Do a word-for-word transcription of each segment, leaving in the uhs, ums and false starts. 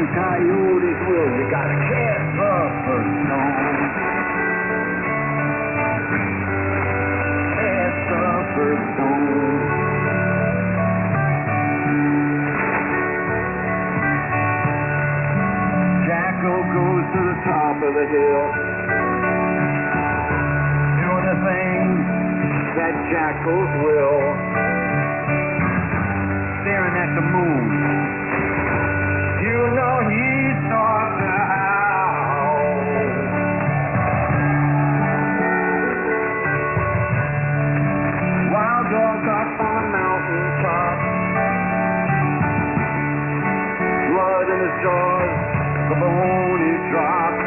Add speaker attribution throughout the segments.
Speaker 1: coyote's will. You gotta cast the first stone. Cast the first stone. Jackal goes to the top of the hill, doing the things that jackals will, staring at the moon. You know he starts to howl. Wild dogs up on a mountain top, blood in his jaws, the bone he dropped.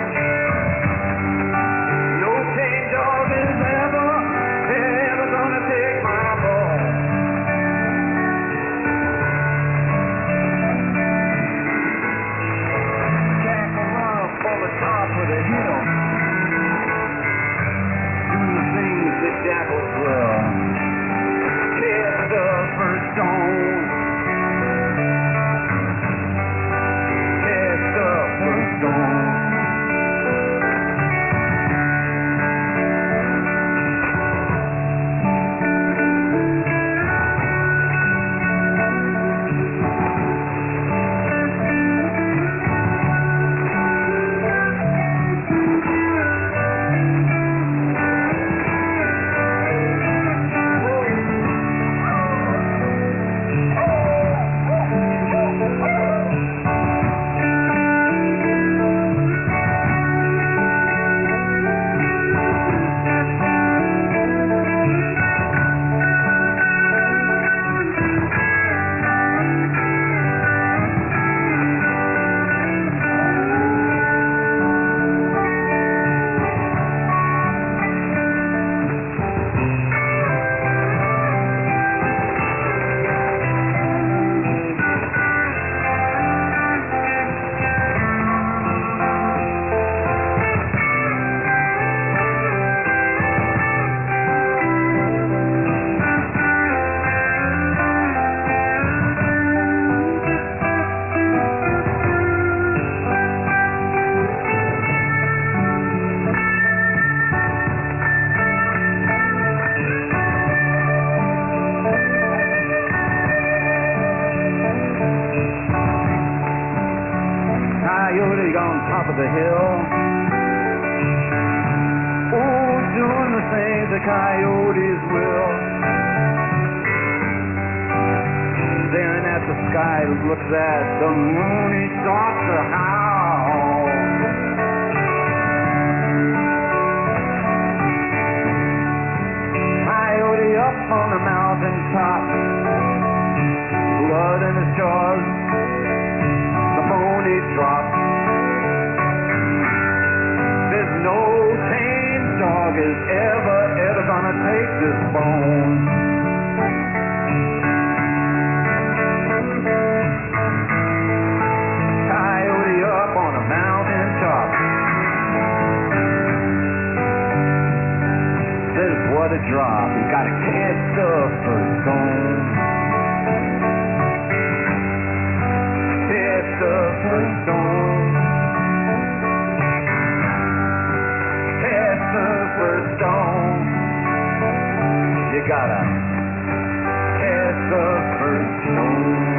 Speaker 1: No tame dog is ever, ever gonna take my ball. Jackal up on the top of the hill, doing the things that jackals will. Cast the first stone. Cast the first stone. Coyote on top of the hill, oh, doing the things the coyotes will. Staring at the sky, looks at the moon, he starts to howl. Coyote up on the mountain top, blood in his jaws, the bone he dropped. There's no tame dog is ever, ever gonna take this bone. Coyote up on a mountain top, says what a drop. You gotta catch the first stone. Catch the first stone. Catch the first stone. You gotta catch the first stone.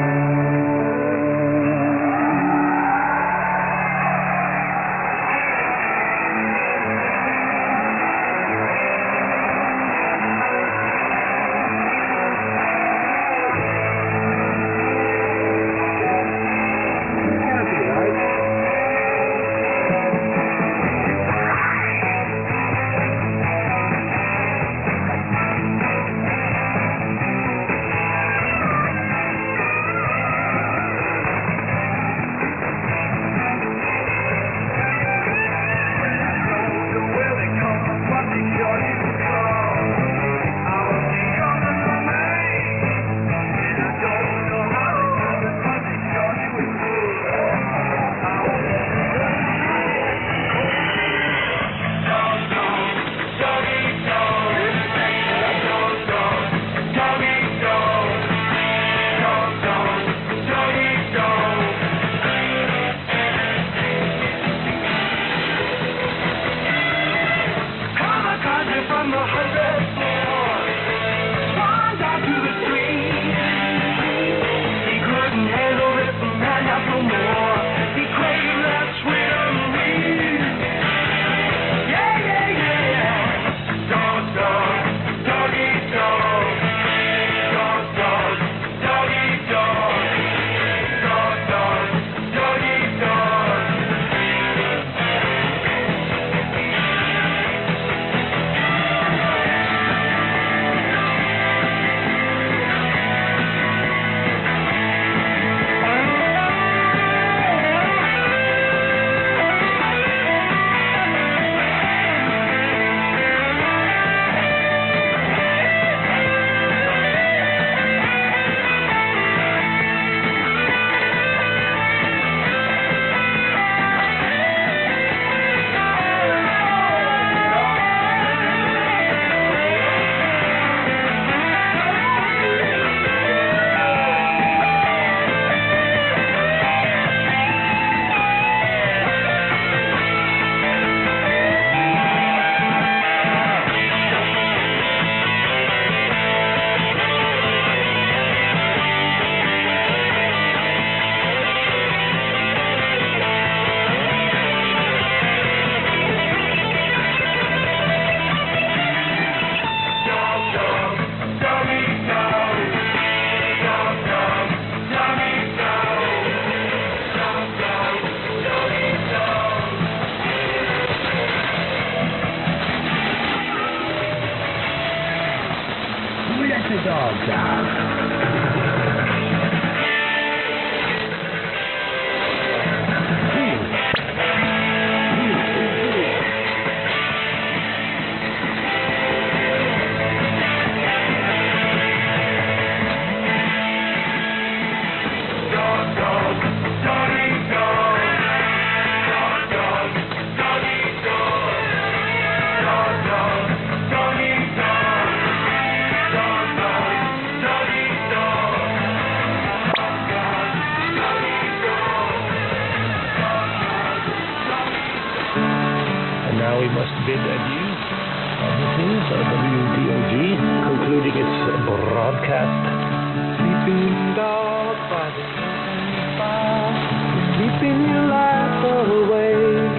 Speaker 2: Now we must bid adieu. This is W D O G concluding its broadcast.
Speaker 1: Sleeping dog by the company fire, sleeping your life away.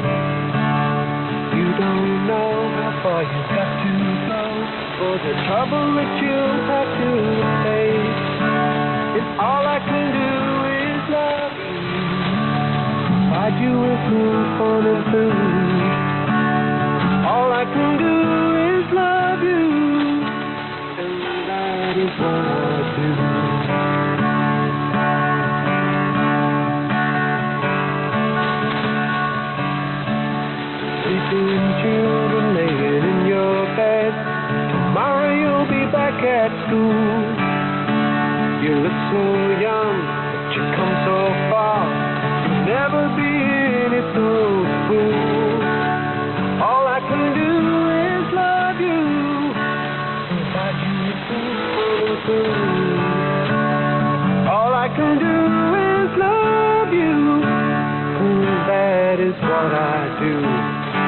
Speaker 1: You don't know how far you've got to go for the trouble that you'll have to face. And all I can do is love you, provide you with food, fun, and food. All I can do is love you, and that is what I do. Sleeping children laying in your bed, tomorrow you'll be back at school. You look so young, but you come so far, you'll never be any fool's fool. All I can do is love you, provide you with food. All I can do is love you, and that is what I do.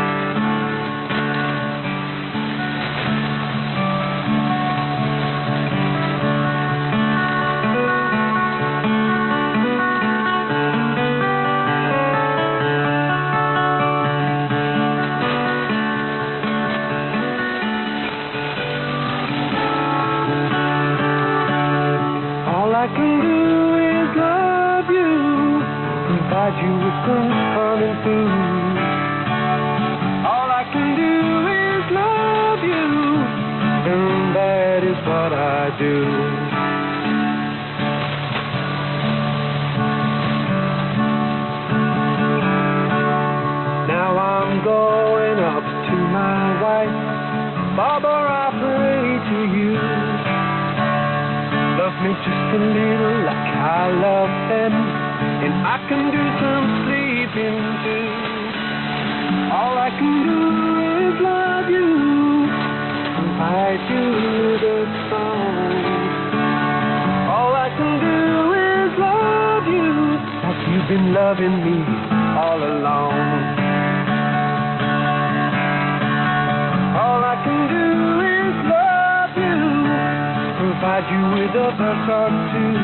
Speaker 1: All I can do is love you, provide you with food, fun, and food. All I can do is love you, and that is what I do. Now I'm going up to my wife, Barbara, I pray to you. Love me just a little like I love them, and I can do some sleeping too. All I can do is love you, provide you with a song. All I can do is love you, like you've been loving me all along. All I can do is love you, provide you with a verse or two.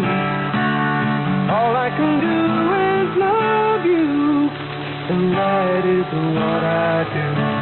Speaker 1: All I can do is love you, and that is what I do.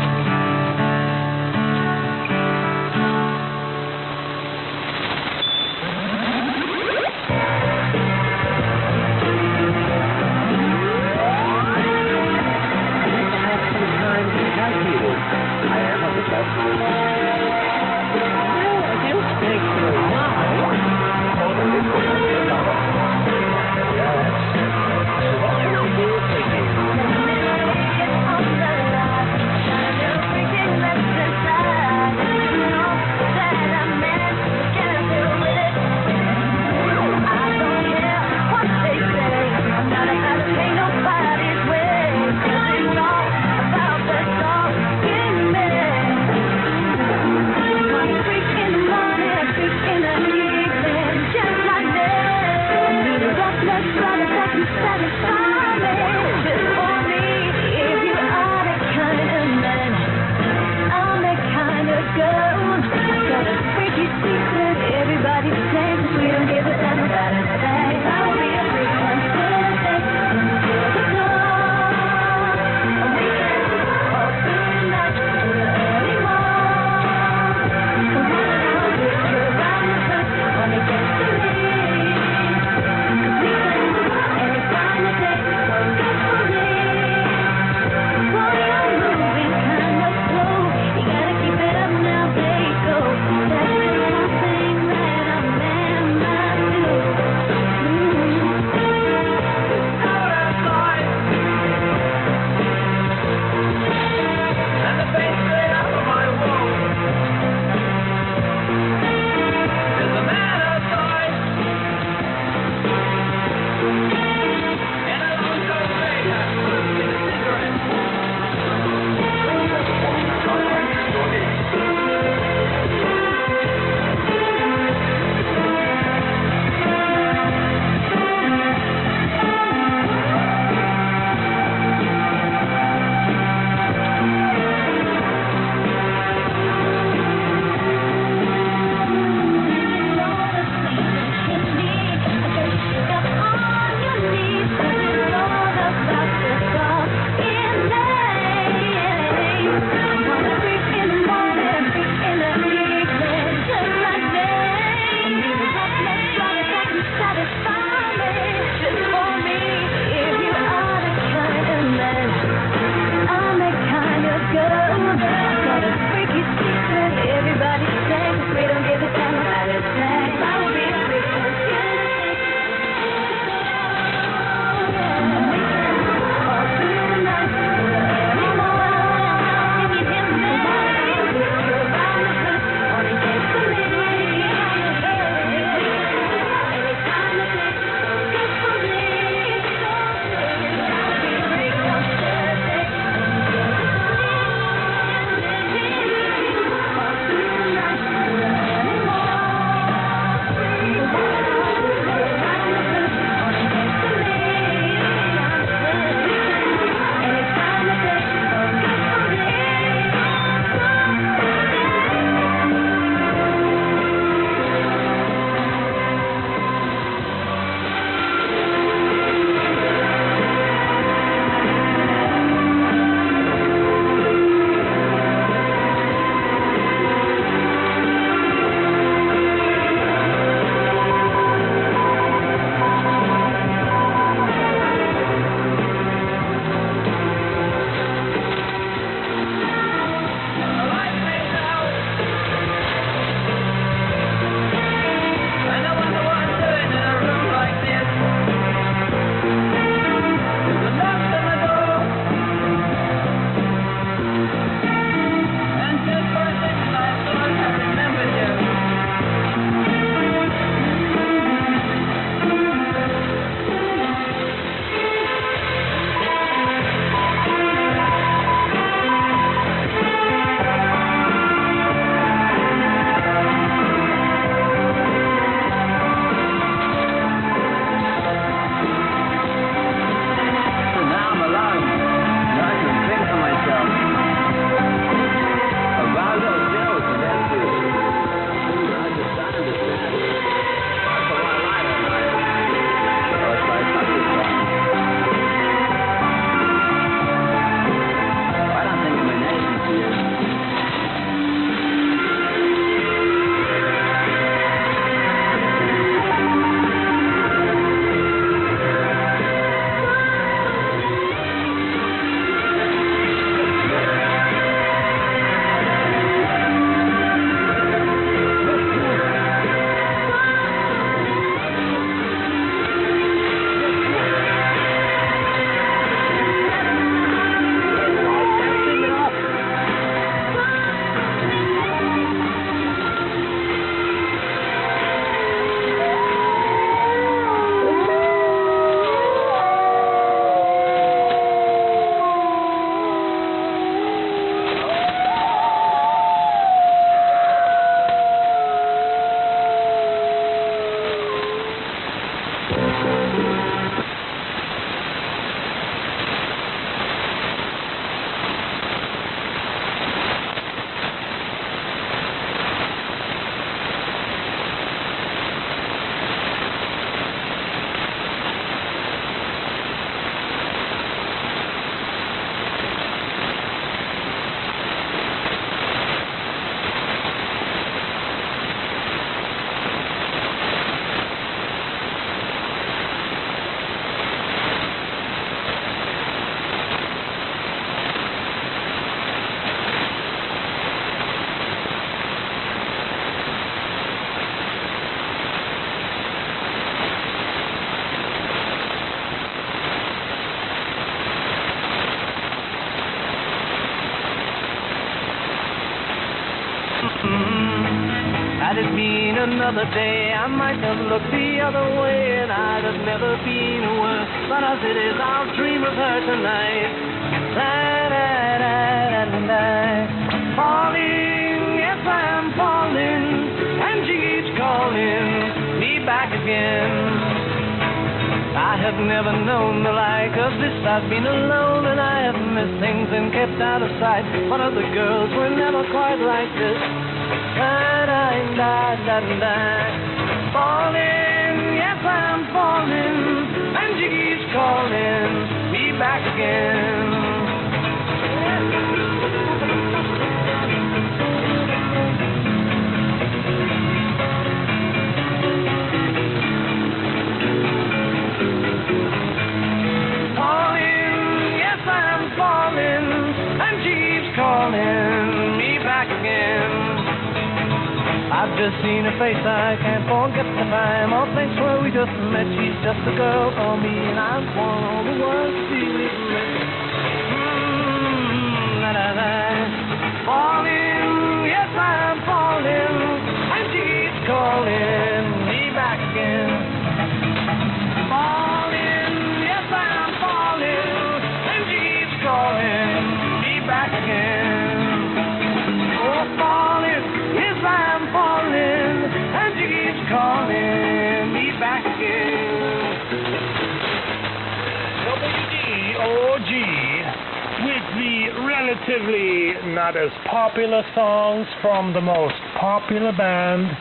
Speaker 1: Had it been another day, I might have looked the other way, and I'd have never been worse. But as it is, I'll dream of her tonight. Da-da-da-da-da. Falling, yes, I'm falling, and she keeps calling me back again. I have never known the like of this. I've been alone and I have missed things and kept out of sight. One of the girls were never quite like this. Da-da-da-da-da. Falling, yes, I'm falling, and she keeps calling me back again. Calling me back again. I've just seen her face, I can't forget the time. All thanks where we just met. She's just a girl for me, and I want all the world to see me. Mm, da, da, da. Falling, yes, I'm falling, and she keeps calling me back again. Falling, yes, I'm falling, and she keeps calling me back again. Calling me back again.
Speaker 2: W D O G with the relatively not as popular songs from the most popular band.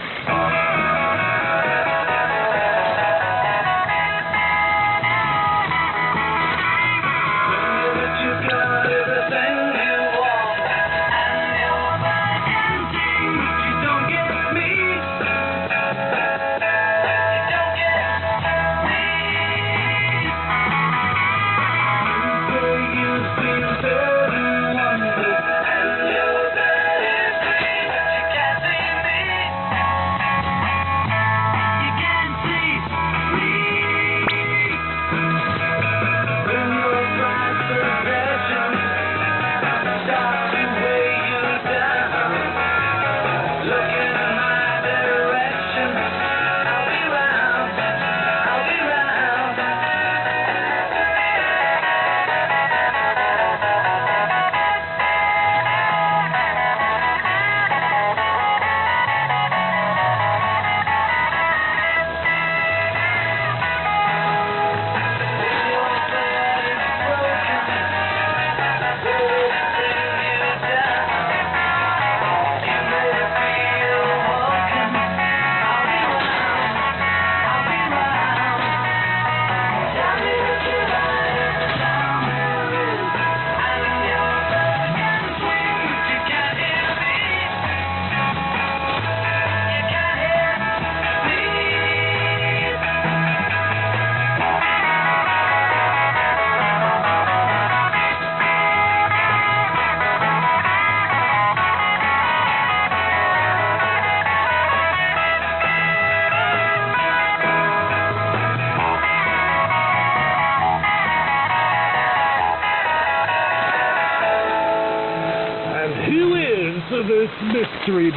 Speaker 2: This mystery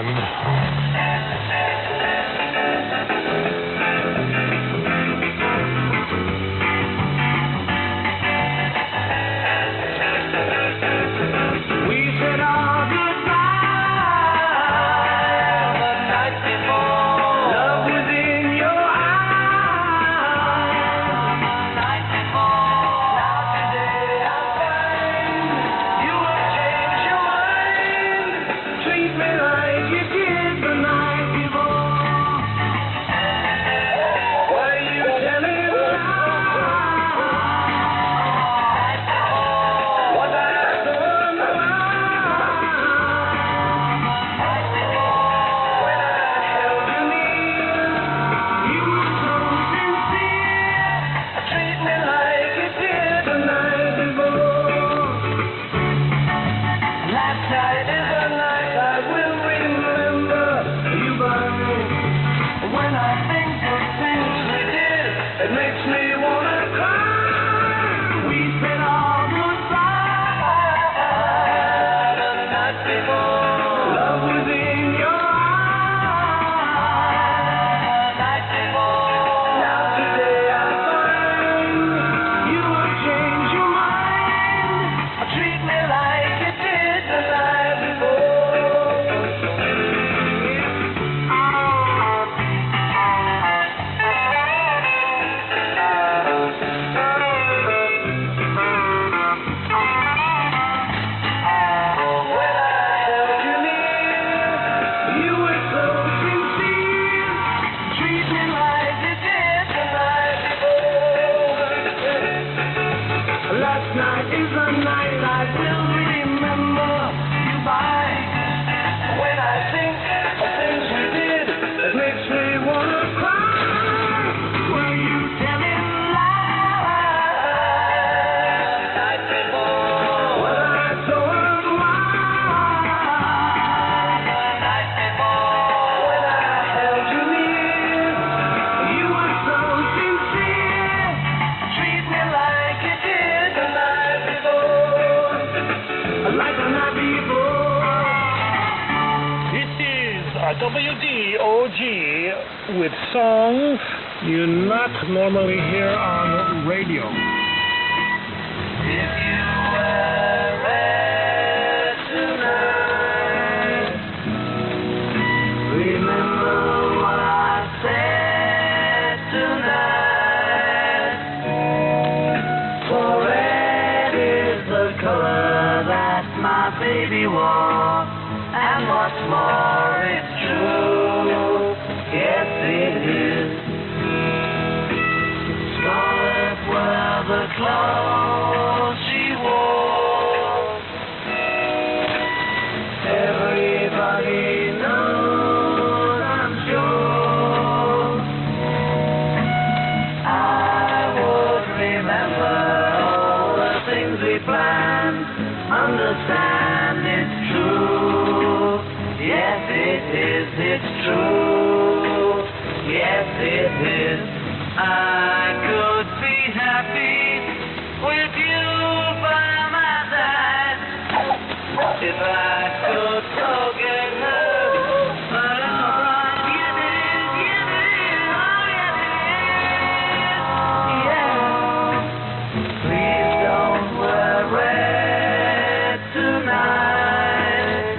Speaker 2: band.
Speaker 1: Treat me like you did the night before.
Speaker 2: uh, W D O G with songs you not normally hear on radio.
Speaker 1: If you wear red tonight, remember what I said tonight. For red is the color that my baby wore, and what's more, it's true. Yes, it is. Scarlet were the clothes she wore. Everybody knows, I'm sure. I would remember all the things we planned. Understand it's true. Yes, it is, it's true. Yes, it is. I could be happy with you by my side if I could forget her. But it's alright. Yes, it is. Yes, it is. Oh, yes, it is. Yeah. Please don't wear red tonight.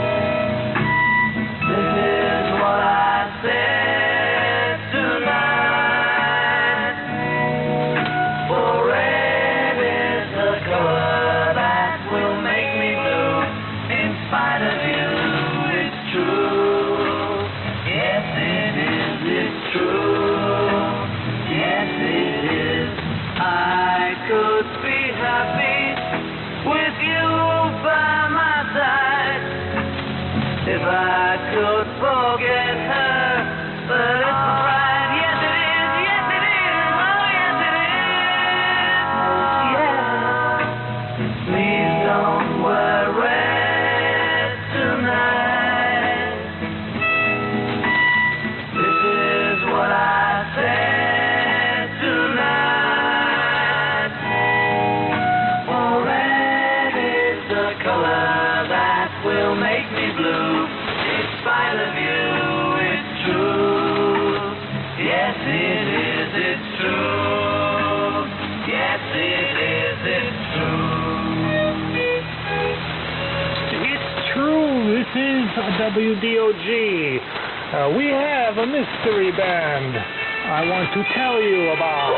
Speaker 1: This is what I said tonight. For red is the color that will make me blue. In spite of you, it's true. Yes, it is. It's true. Yes, it is. I could be happy with you by my side if I could forget her, but it's alright. Yes, it is. Yes, it is. Oh, yes, it is. Yeah. Please don't wear red tonight. This is what I said tonight. For red is the color that will make me blue. In spite of you, it's true. Yes, it is, it's true. Yes, it is, it's true.
Speaker 2: It's true. This is W D O G. Uh, we have a mystery band I want to tell you about.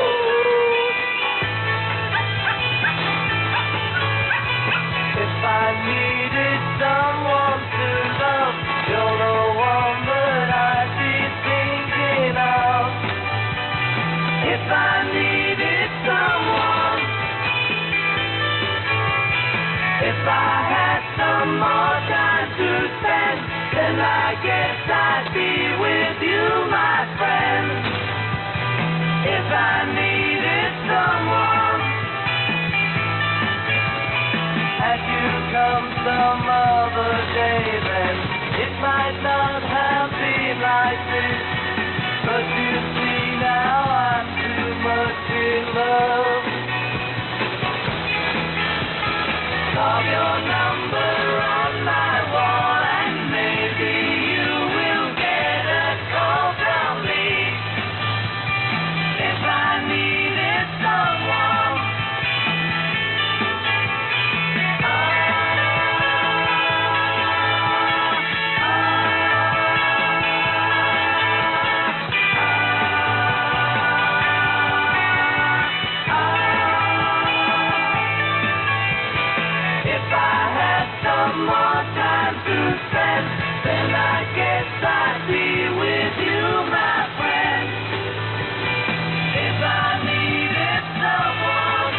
Speaker 1: If I needed someone to love, you're the one that I'd be thinking of. If I needed someone, if I had some more time to spend, then I guess I'd be with you, my friend. If I needed someone, had you come some other day, then it might not have been like this. But you see now I'm too much in love. Call your number on my wall, and maybe you will get a call from me. If I needed someone, more time to spend, then I guess I'd be with you, my friend. If I needed someone,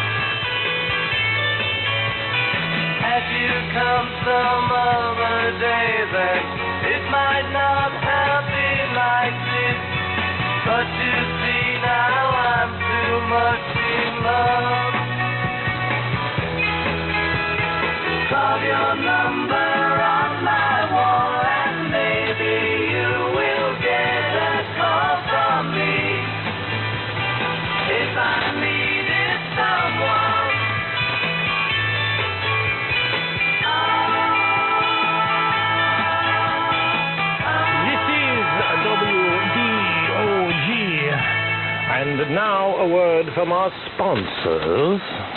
Speaker 1: had you come some other day, then it might not have been like this. But you see now I'm too much in love. Call your number on my wall, and maybe you will get a call from me. If I needed someone, oh, oh,
Speaker 2: from our sponsors.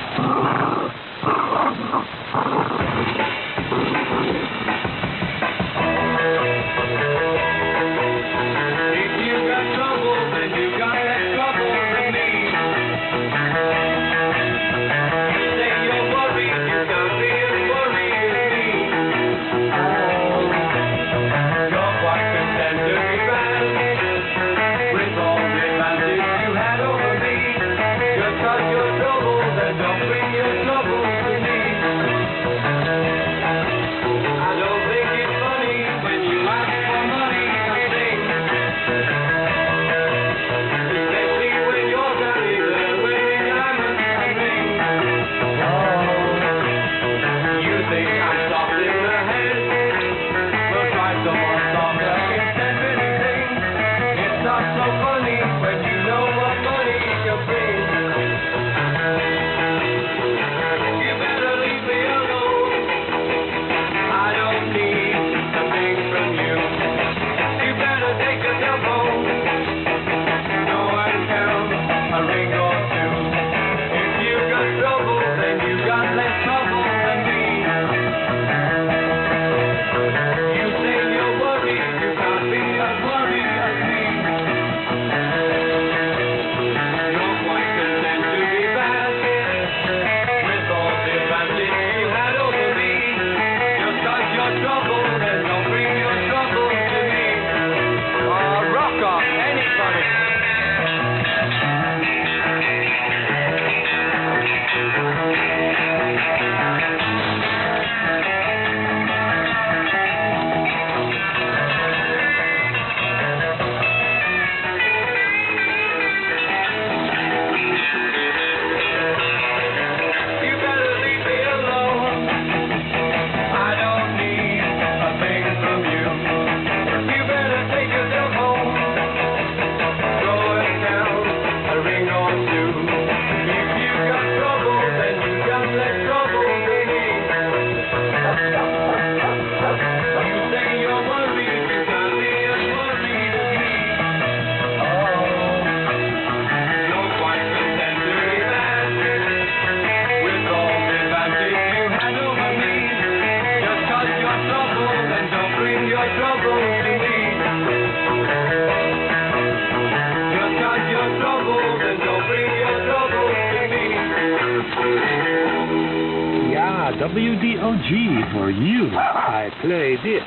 Speaker 2: W D O G for you. I play this.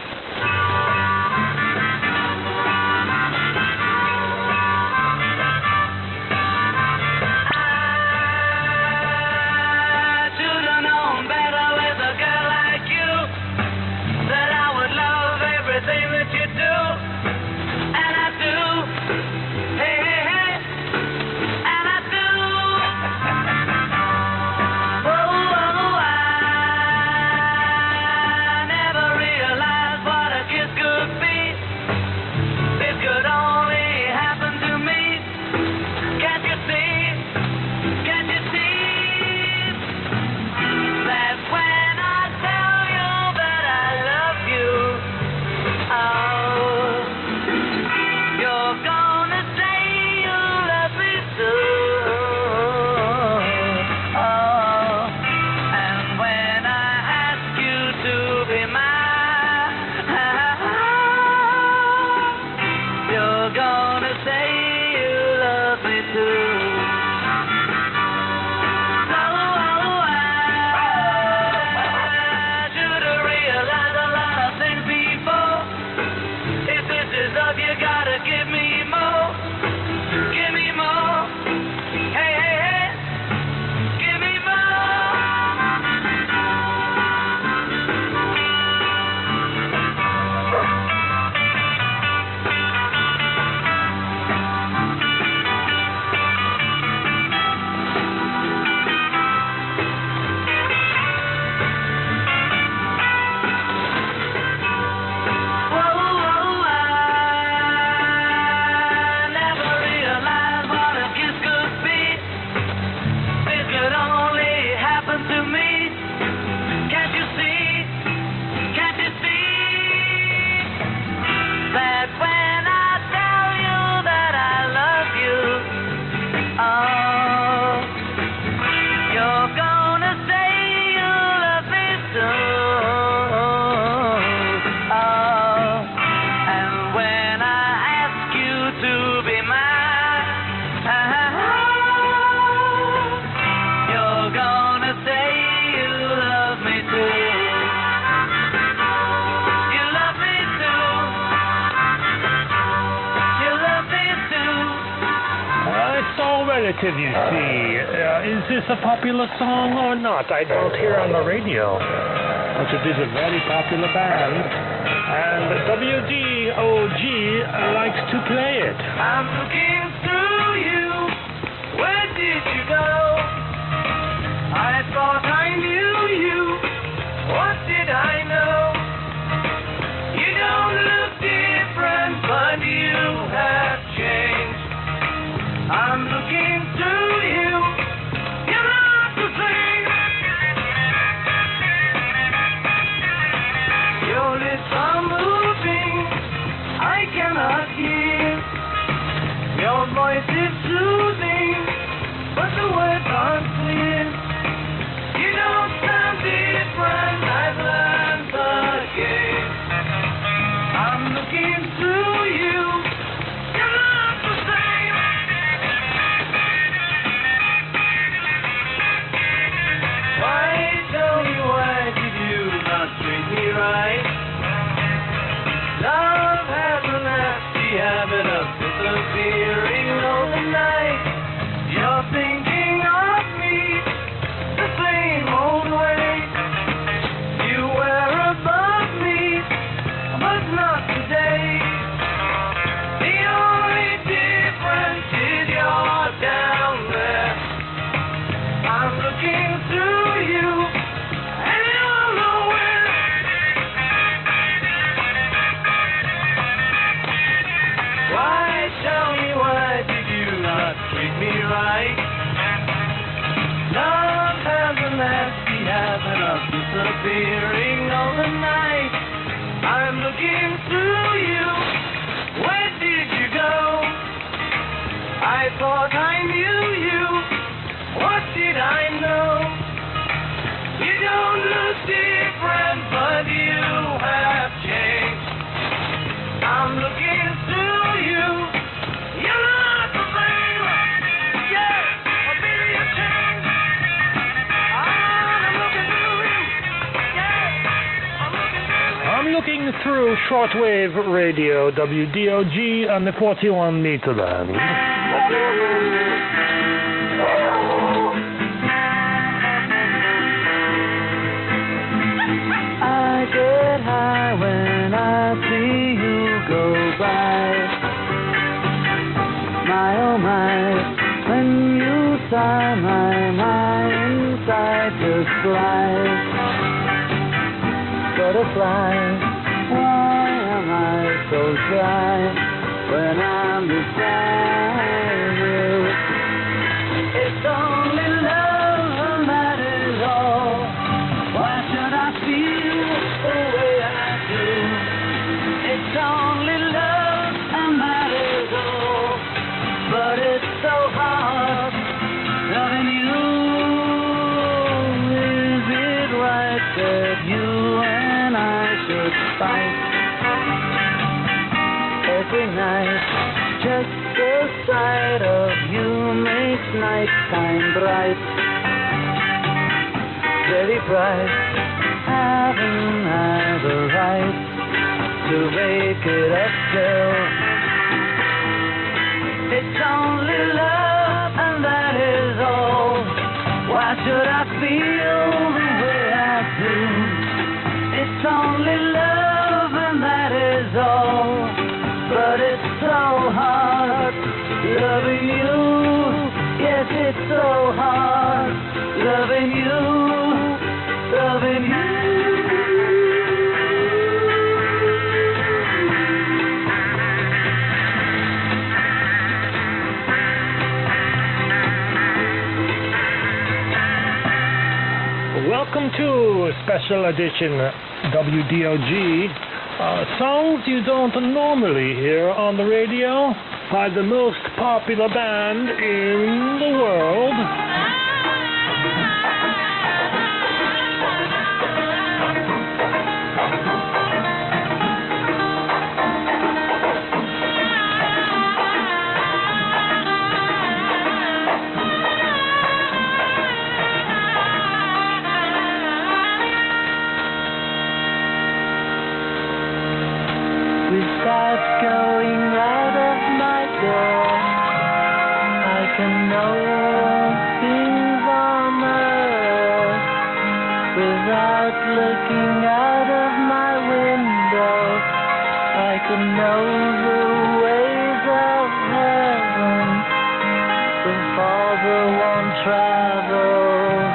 Speaker 3: Kiss
Speaker 2: relative, you see. Uh, is this a popular song or not? I don't hear on the radio. But it is a very popular band. And W D O G likes to play it.
Speaker 1: I'm looking through you. Where did you go? I thought I knew you. What did I know? You don't look different, but you have changed. I'm looking through you. You're not the same. Your lips are moving. I cannot hear. Your voice is soothing, but the words aren't clear. You don't sound different. I've learned the game. I'm looking through you. You're not the same. Why, tell me, why did you not treat me right? Love has a nasty habit of disappearing overnight. You're thinking of me the same old way. You were above me, but not today. The only difference is you're down there. I'm looking through you, and you're nowhere. Why, tell me, why did you not treat me right? Love has a nasty habit of disappearing overnight. I'm looking through you. Where did you go? I thought I knew you. What did I know? You don't look different, but you have changed. I'm looking through you. You're not the same. Yeah, but baby, you changed. I'm looking through you. Yeah, I'm looking through you.
Speaker 2: I'm looking through shortwave radio, W D O G, on the forty-one meter band.
Speaker 1: I get high when I see you go by. My oh my, when you sigh, my mind inside just flies. Butterfly, why am I so dry when I'm beside you? It's only love and that is all. Why should I feel the way I do? It's only love and that is all. But it's so hard loving you. Is it right that you and I should fight every night? Just the sight of you makes nighttime bright, very bright. Haven't I the right to make it up still? It's only love and that is all. Why should I feel the way I do? It's only love and that is all. But it's so hard loving you. Yes, it's so hard loving you, loving you.
Speaker 2: Welcome to special edition W D O G. Uh, songs you don't normally hear on the radio by the most popular band in the world.
Speaker 1: With that going out of my door, I
Speaker 3: can know things on earth without looking out of my window. I can know the ways of heaven the farther one travels,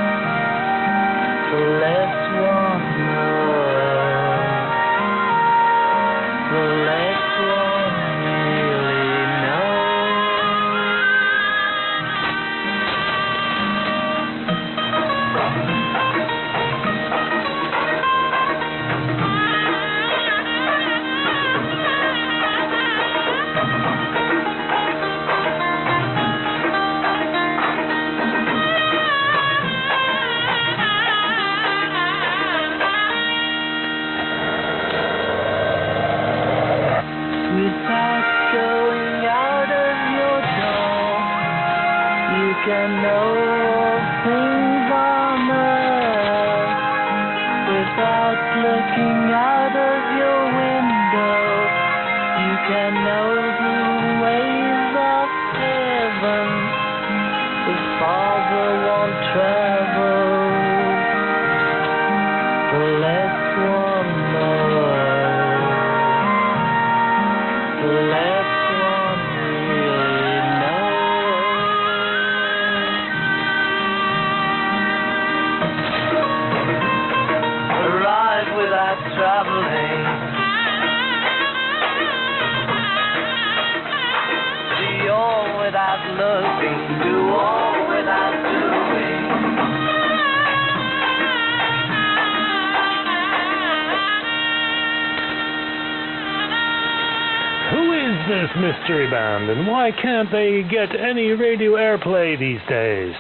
Speaker 3: the less one knows, the less one really without going out of your door. You can know all things on earth without looking out of your window. You can know the ways of heaven the farther one travels, the less one knows, the less one really knows. Arrive without traveling, see all without looking, do all without doing.
Speaker 2: Who is this mystery band, and why can't they get any radio airplay these days?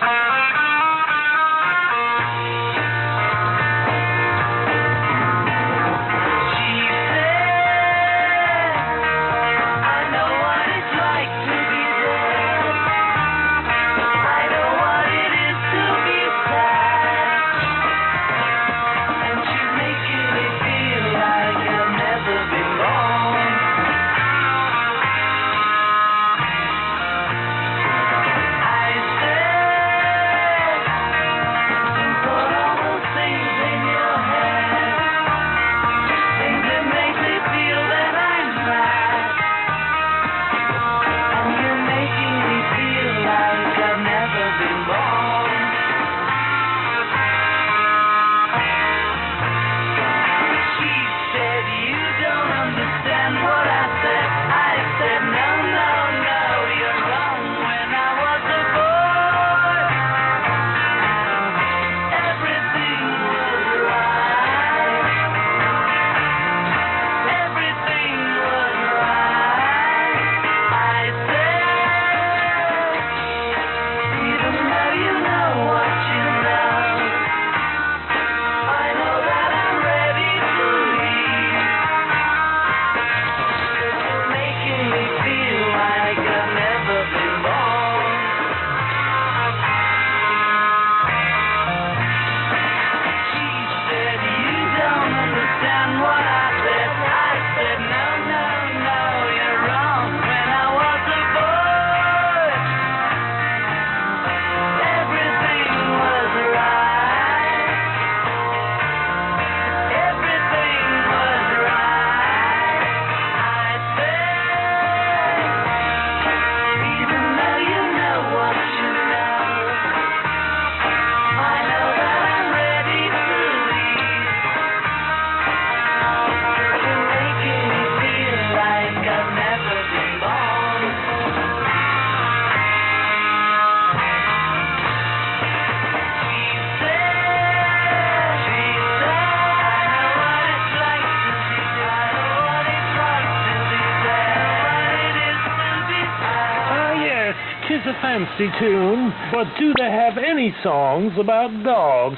Speaker 2: It's a fancy tune, but do they have any songs about dogs?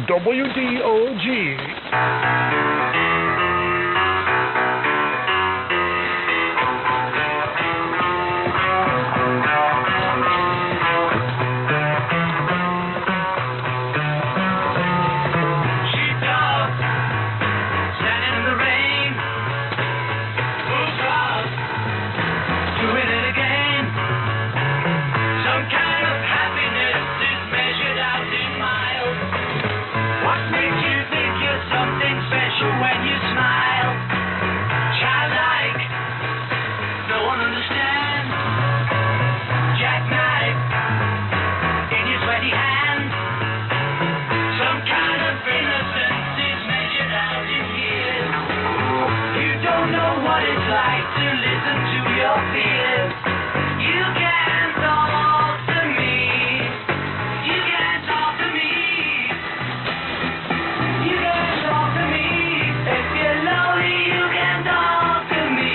Speaker 2: W D O G.
Speaker 3: Doing it again. what it's like to listen to your fears. You can talk to me. You can talk to me. You can talk to me. If you're lonely, you can talk to me.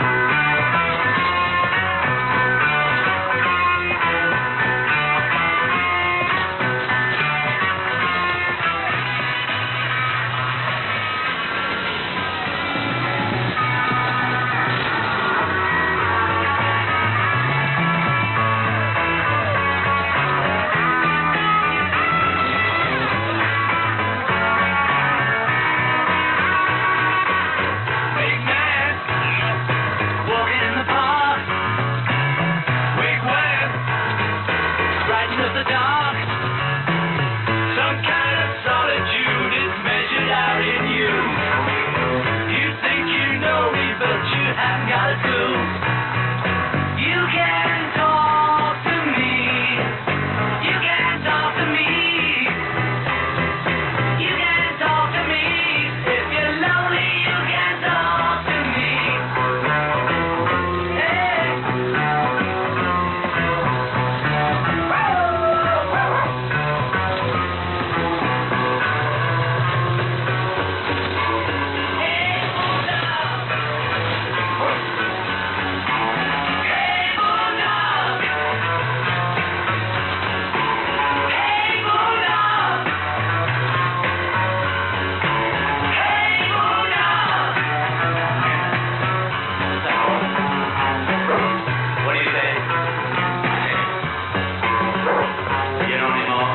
Speaker 3: Big man, walking in the park. Big web, brighten up the dark. Some kind of solitude is measured out in you. You think you know me, but you haven't got a clue. You can talk to me. You can talk to me. You can talk to me. If you're lonely, you can talk to me. Hey. Hey, Bulldog. Hey, Bulldog. Hey, Bulldog. What do you say? You don't anymore?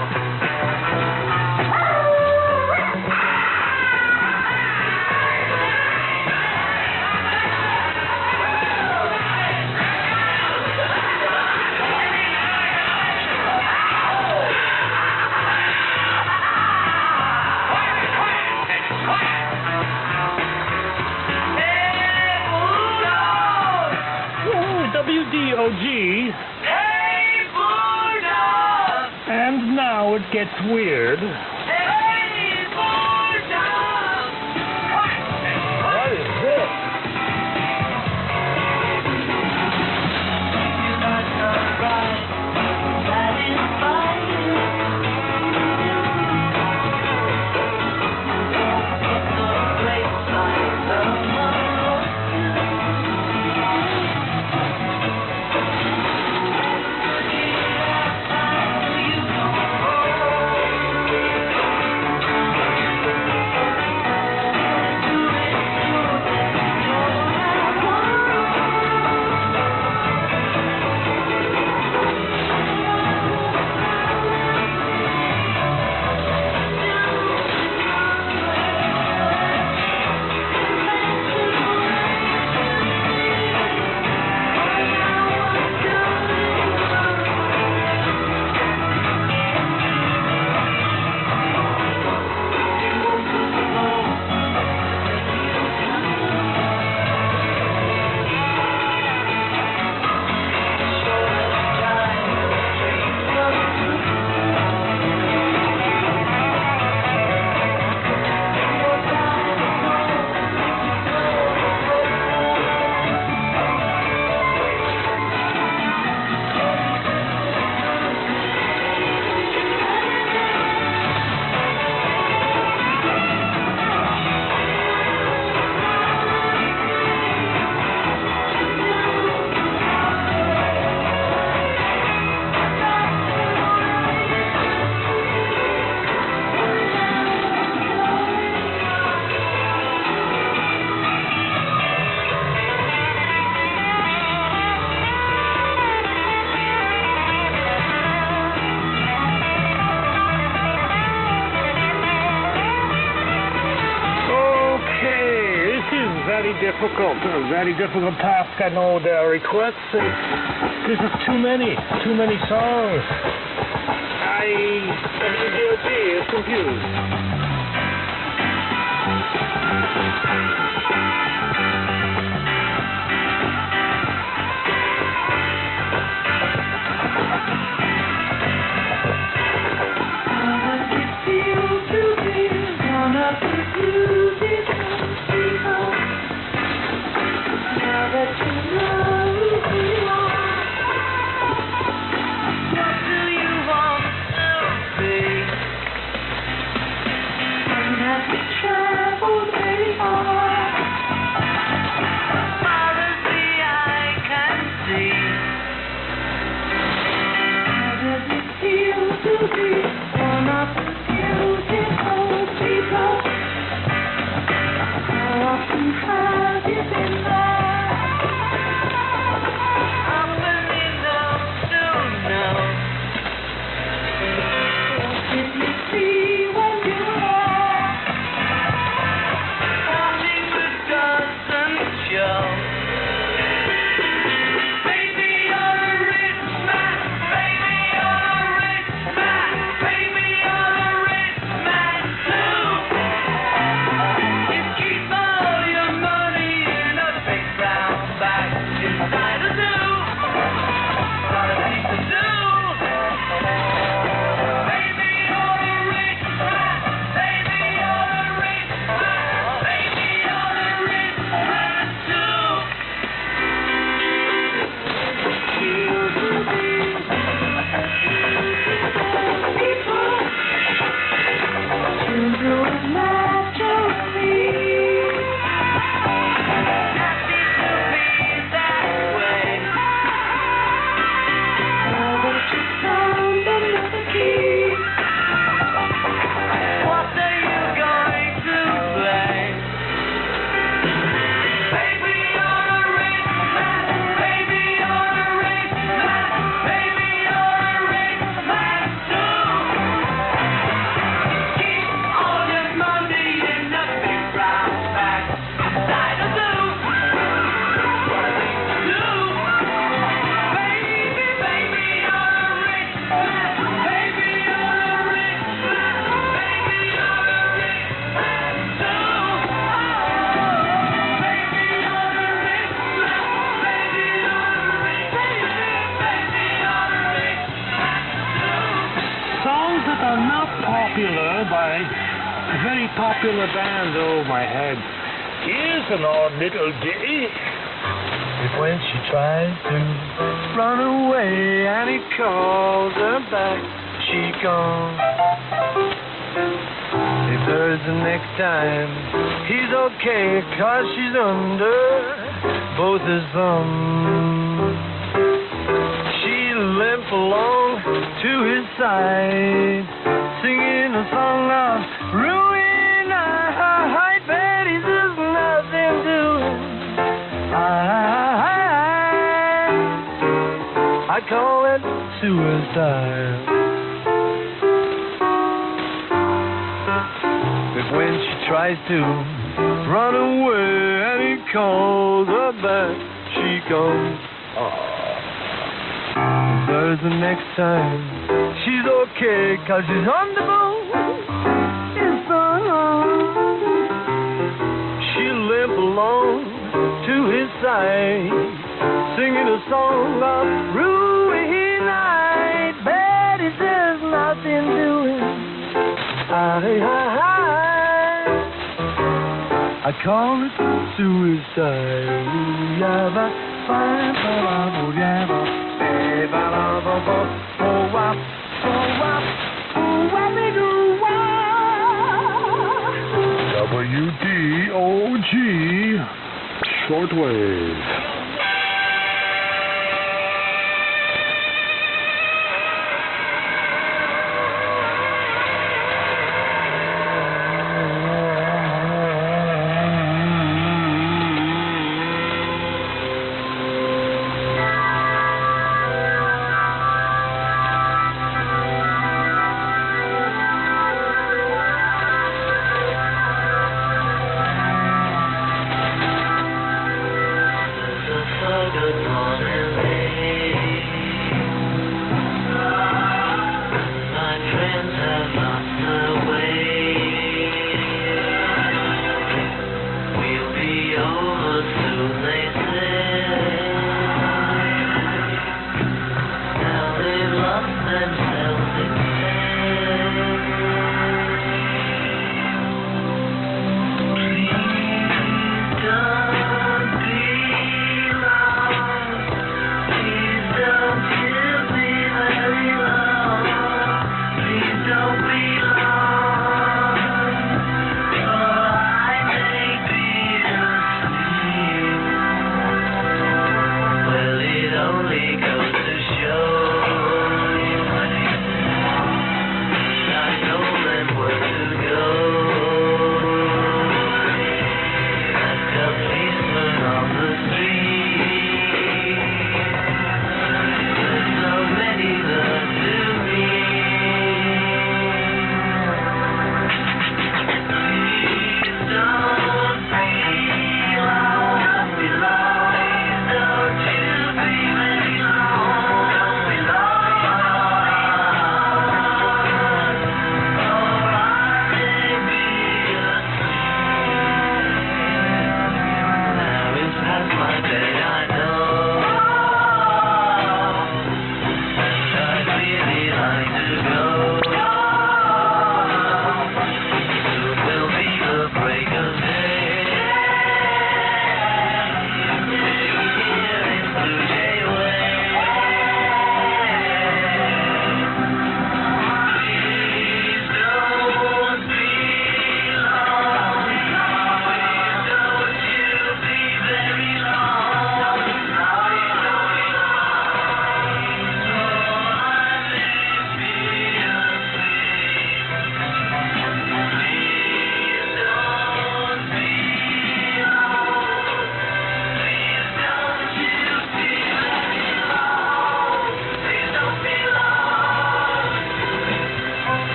Speaker 3: Hey, Bulldog.
Speaker 2: Ooh, W D O G.
Speaker 3: Hey, Bulldog.
Speaker 2: And now it gets weird.
Speaker 3: Hey, Bulldog.
Speaker 2: What is this?
Speaker 3: You got the right that is fine. Get the place like tomorrow. You
Speaker 2: very difficult, a very difficult task. I know there are requests. And this is too many, too many songs. I, W D O G is confused. spin the bands over my head. Here's an odd little ditty.
Speaker 1: If when she tries to run away and he calls her back, she gone. If there's the next time, he's okay, cause she's under both his thumbs. She limp along to his side, singing a song of ruin. I bet he's just nothing doing. I, I call it suicide. But when she tries to run away and he calls her back, she goes, oh. There's the next time, she's okay, cause she's on the boat. It's on. She limp along to his side, singing a song of ruin. I bet he says nothing doing. I, I, I call it suicide. Ooh, yeah, ba, ba, ba, ba, ooh, yeah, ba, ba, ba, ba, ba, oh, wah, oh, wah, oh, wah, me do, wah.
Speaker 2: W D O G Shortwave.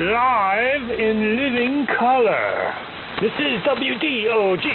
Speaker 2: live in living color. This is W D O G.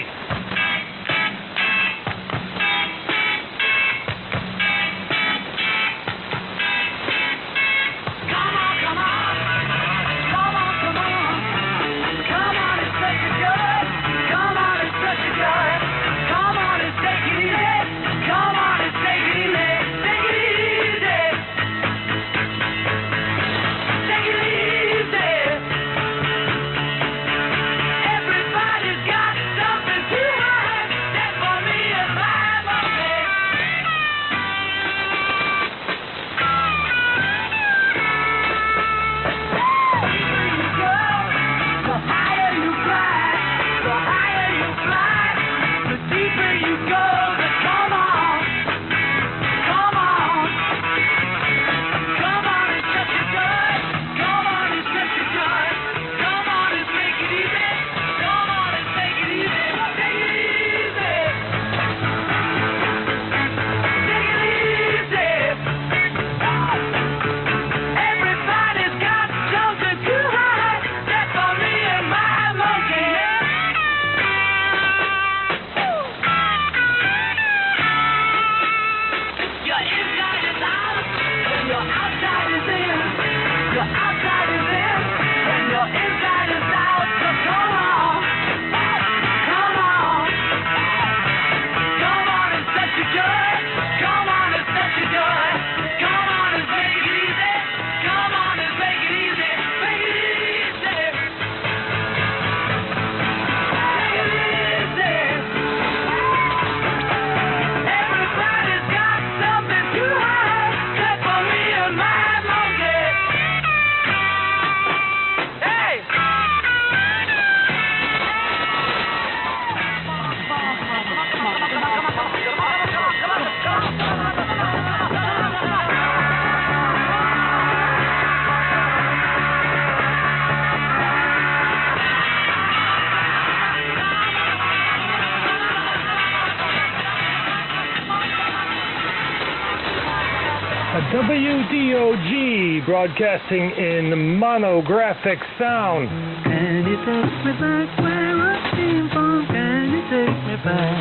Speaker 2: W D O G broadcasting in monographic sound.
Speaker 4: Can you take me back where I came from? Can you take me back?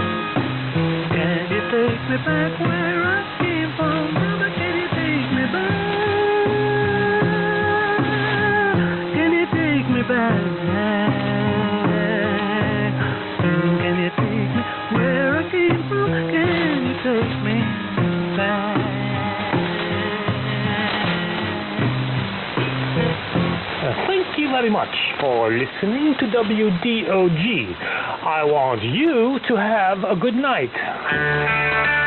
Speaker 4: Can you take me back where I came from? Mama, can you take me back? Can you take me back? Can you take me where I came from? Can you take me back?
Speaker 2: Thank you very much for listening to W D O G. I want you to have a good night.